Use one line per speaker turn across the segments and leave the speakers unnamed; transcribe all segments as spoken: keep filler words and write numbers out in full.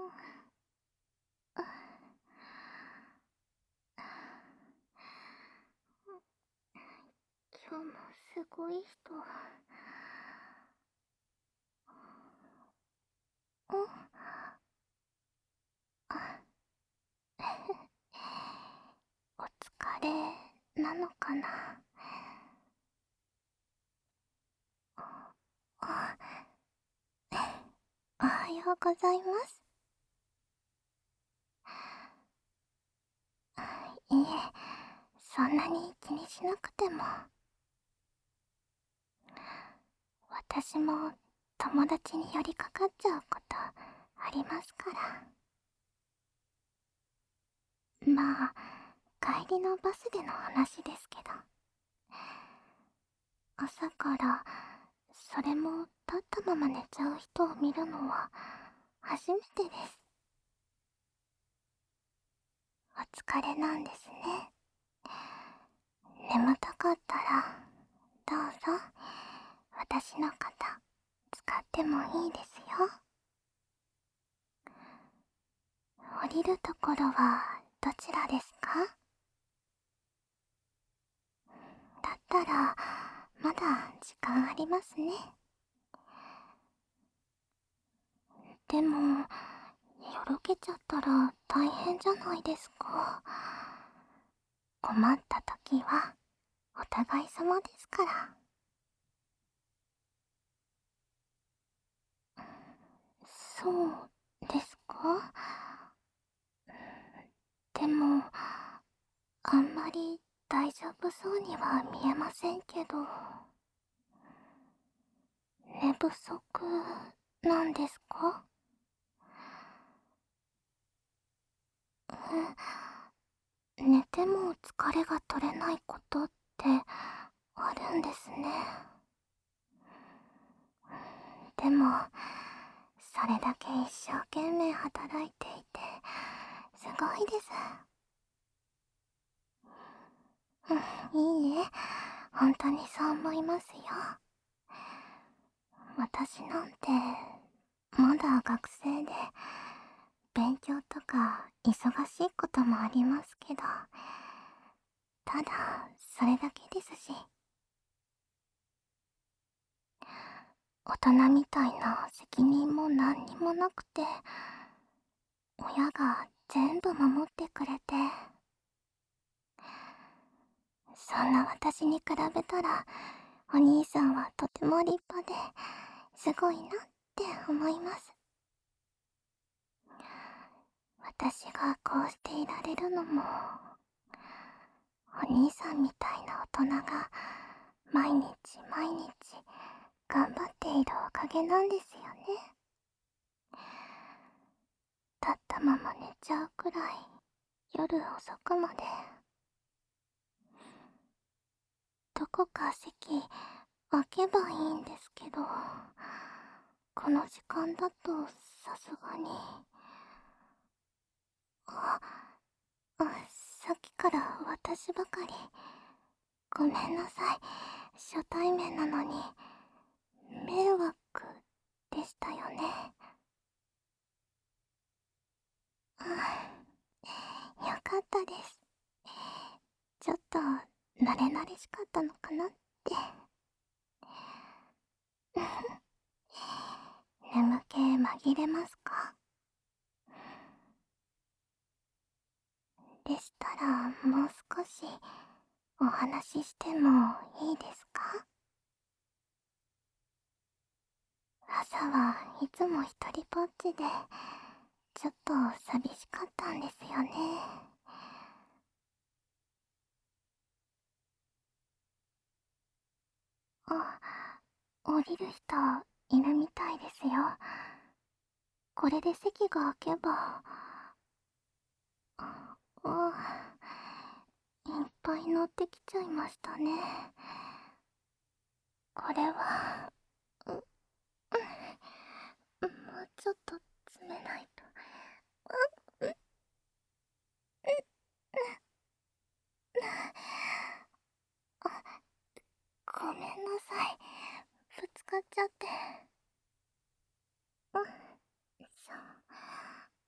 今日もすごい人。お疲れなのかな。あ、おはようございます。いえ、そんなに気にしなくても。私も友達に寄りかかっちゃうことありますから。まあ、帰りのバスでの話ですけど。朝からそれも立ったまま寝ちゃう人を見るのは初めてです。お疲れなんですね。眠たかったらどうぞ私の肩使ってもいいですよ。降りるところはどちらですか？だったらまだ時間ありますね。でもよろけちゃったら大変じゃないですか。困った時はお互い様ですから。そうですか？でもあんまり大丈夫そうには見えませんけど。寝不足なんですか？寝ても疲れが取れないことってあるんですね。でもそれだけ一生懸命働いていてすごいです。うん、いいえ、本当にそう思いますよ。私なんてまだ学生で勉強とか忙しいこともありますけど、ただそれだけですし。大人みたいな責任も何にもなくて、親が全部守ってくれて、そんな私に比べたらお兄さんはとても立派ですごいなって思います。私がこうしていられるのもお兄さんみたいな大人が毎日毎日頑張っているおかげなんですよね。立ったまま寝ちゃうくらい夜遅くまで。どこか席空けばいいんですけど、この時間だとさすがに。あ、あ、さっきから私ばかり。ごめんなさい。初対面なのに迷惑でしたよね。うん、よかったです。ちょっと慣れ慣れしかったのかなって。眠気紛れますか？でしたらもう少しお話ししてもいいですか？朝はいつも一人ぼっちでちょっと寂しかったんですよね。あ、降りる人いるみたいですよ。これで席が空けば。あ、いっぱい乗ってきちゃいましたね。これはう、う、もうちょっと詰めないと。う、う、う、あ、ごめんなさい。ぶつかっちゃって。うん、そう。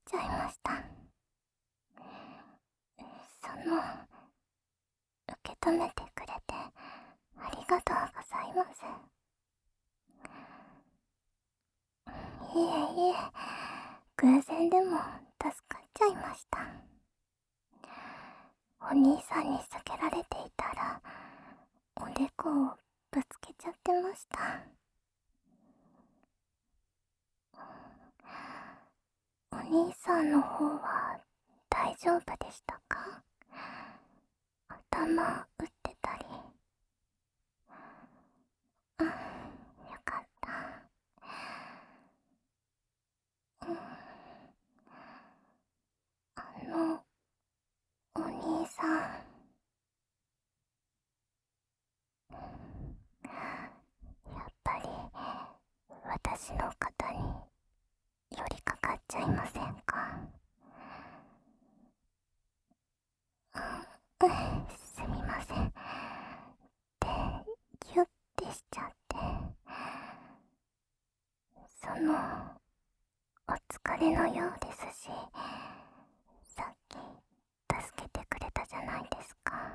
ちゃいました。その、受け止めてくれてありがとうございます。いえいえ、偶然でも助かっちゃいました。お兄さんに避けられていたらおでこをぶつけちゃってました。お兄さんの方は大丈夫でしたか？頭打ってたり。うん、よかった。うん、あの、お兄さん。やっぱり私の肩に寄りかかっちゃいませんか？うん、すみません。で、ギュッてしちゃって。その、お疲れのようですし、さっき助けてくれたじゃないですか。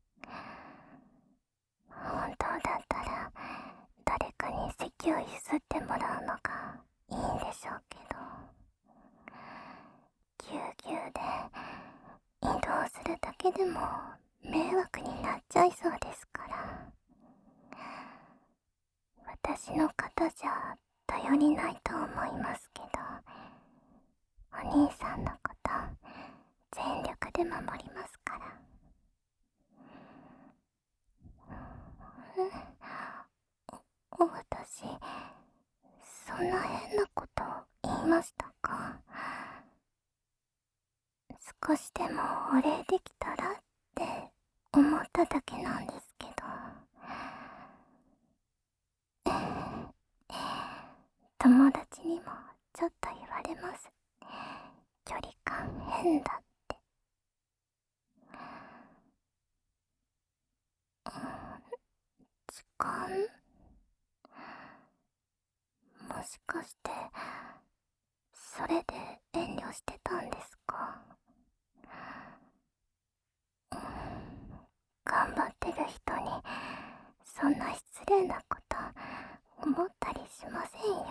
本当だったら誰かに席を譲ってもらうのがいいんでしょうけど、ぎゅうぎゅうで移動するだけでも迷惑になっちゃいそうですから。私の肩じゃ頼りないと思いますけど、お兄さんのこと全力で守りますから。お、私、そんな変なこと言いましたか？少しでもお礼できたらって思っただけなんですけど。友達にもちょっと言われます。距離感変だって。時間？もしかしてそれで遠慮してたんですか？頑張ってる人にそんな失礼なこと思ったりしませんよ。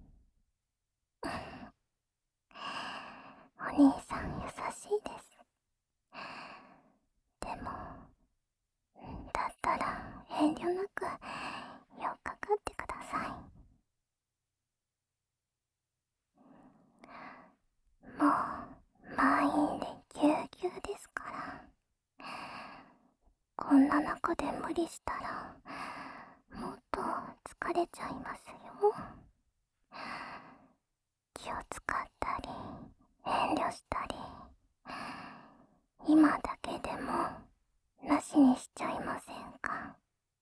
お兄さん優しいです。でも、だったら遠慮なく寄っかかってください。もう満員でぎゅうぎゅうですから。こんな中で無理したらもっと疲れちゃいますよ。気を使ったり遠慮したり、今だけでもなしにしちゃいませんか？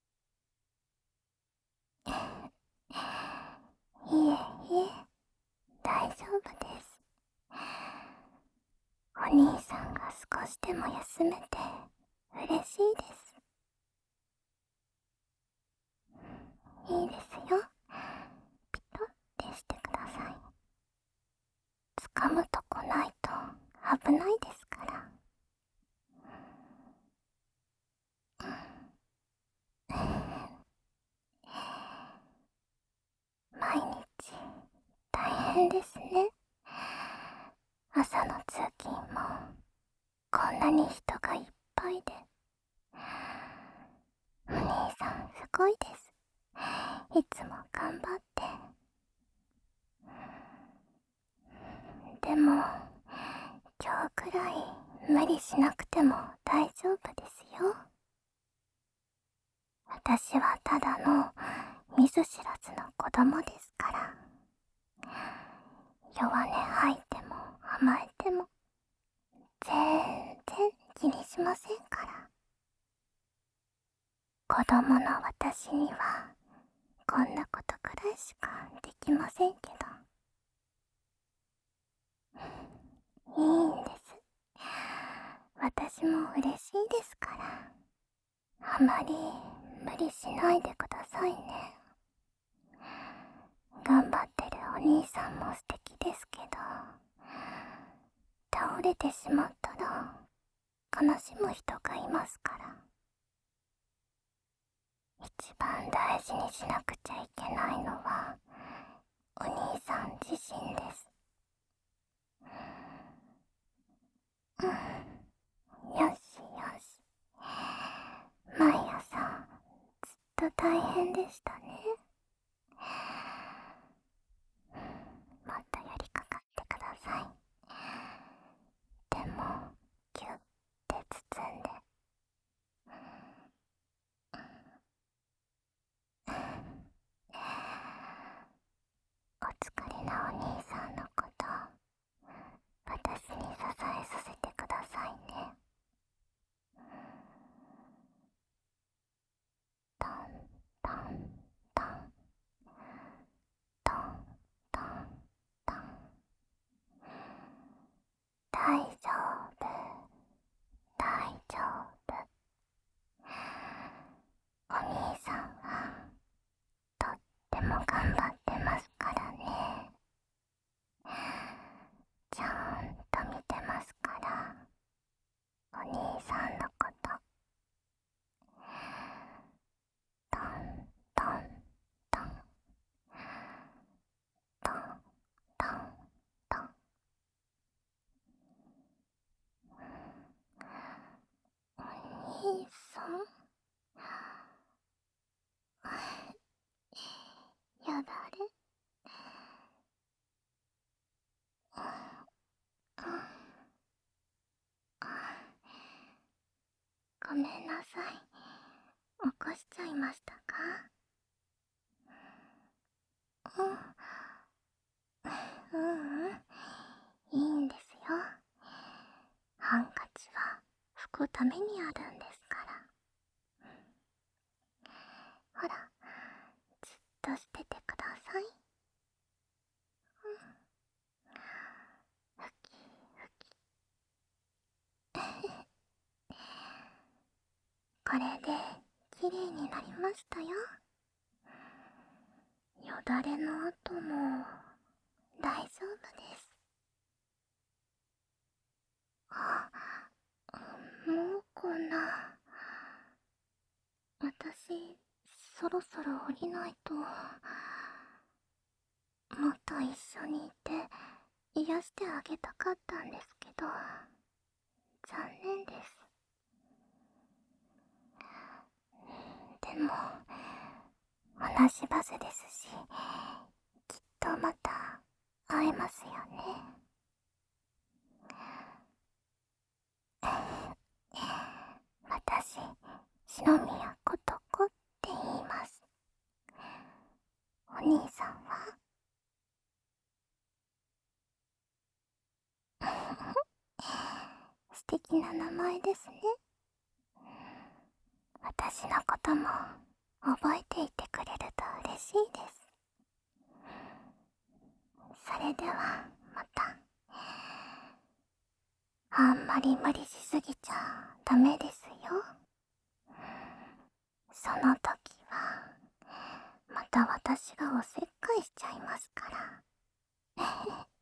いえいえ、大丈夫です。お兄さんが少しでも休めて嬉しいです。いいですよ。ピトってしてください。掴むとこないと危ないですから。毎日大変ですね。朝の通勤もこんなに人がいっぱいで。お兄さんすごいです。いつも頑張って。でも今日くらい無理しなくても大丈夫ですよ。私はただの見ず知らずの子供ですから。弱音吐いても甘えても全然気にしませんから。子供の私にはこんなことくらいしかできませんけど。いいんです。私も嬉しいですから。あまり無理しないでくださいね。頑張ってるお兄さんも素敵ですけど、 倒れてしまったら悲しむ人がいますから。一番大事にしなくちゃいけないのはお兄さん自身です。うん、よしよし。毎朝ずっと大変でしたね。もっと寄りかかってください。でもギュッて包んで。お疲れなお兄さんのこと私に支えさせてくださいね。トントントントントントン。大丈夫大丈夫。お兄さんはとっても頑張ってますからね。ちゃんと見てますから、お兄さんのこと。トントントントントントン。お兄さんよだれ。ごめんなさい。起こしちゃいましたか？うん、ううん、いいんですよ。ハンカチは拭くためにあるんですから。ほら、じっとしててください。ふきふき。これできれいになりましたよ。よだれの後も大丈夫です。あ、もうこんな。私、そろそろ降りないと。もっと一緒にいて癒してあげたかったんですけど、残念です。でも同じバスですし、きっとまた会えますよね。私、篠宮ことこって言います。お兄さんは？素敵な名前ですね。私のことも覚えていてくれると嬉しいです。それではまた。あんまり無理しすぎちゃダメですよ。その時はまた私がおせっかいしちゃいますから。